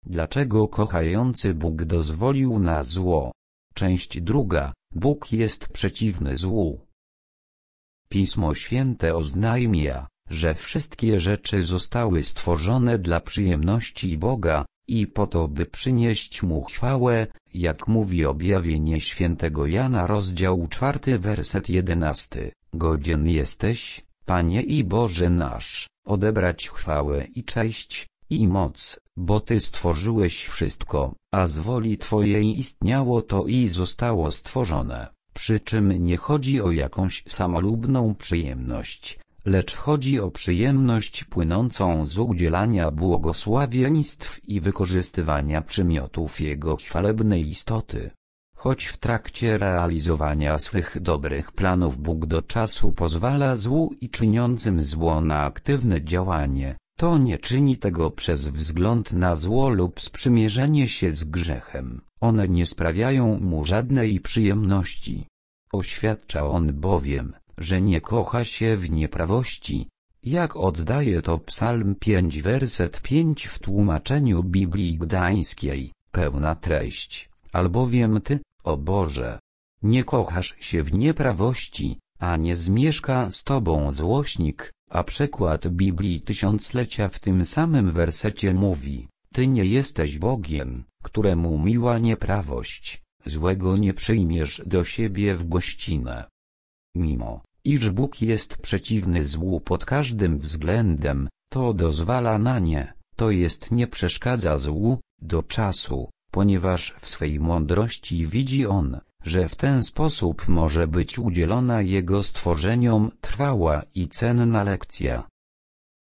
Dlaczego kochający Bóg dozwolił na zło? Część druga. Bóg jest przeciwny złu. Pismo Święte oznajmia, że wszystkie rzeczy zostały stworzone dla przyjemności Boga i po to, by przynieść Mu chwałę, jak mówi objawienie świętego Jana rozdział 4 werset 11. Godzien jesteś, Panie i Boże nasz, odebrać chwałę i cześć, i moc, bo Ty stworzyłeś wszystko, a z woli Twojej istniało to i zostało stworzone, przy czym nie chodzi o jakąś samolubną przyjemność, lecz chodzi o przyjemność płynącą z udzielania błogosławieństw i wykorzystywania przymiotów Jego chwalebnej istoty. Choć w trakcie realizowania swych dobrych planów Bóg do czasu pozwala złu i czyniącym zło na aktywne działanie, to nie czyni tego przez wzgląd na zło lub sprzymierzenie się z grzechem. One nie sprawiają mu żadnej przyjemności. Oświadcza on bowiem, że nie kocha się w nieprawości, jak oddaje to Psalm 5 werset 5 w tłumaczeniu Biblii Gdańskiej, pełna treść, albowiem Ty, o Boże, nie kochasz się w nieprawości, a nie zmieszka z Tobą złośnik, a przekład Biblii Tysiąclecia w tym samym wersecie mówi, Ty nie jesteś Bogiem, któremu miła nieprawość, złego nie przyjmiesz do siebie w gościnę. Mimo iż Bóg jest przeciwny złu pod każdym względem, to dozwala na nie, to jest nie przeszkadza złu, do czasu, ponieważ w swej mądrości widzi on, że w ten sposób może być udzielona jego stworzeniom trwała i cenna lekcja,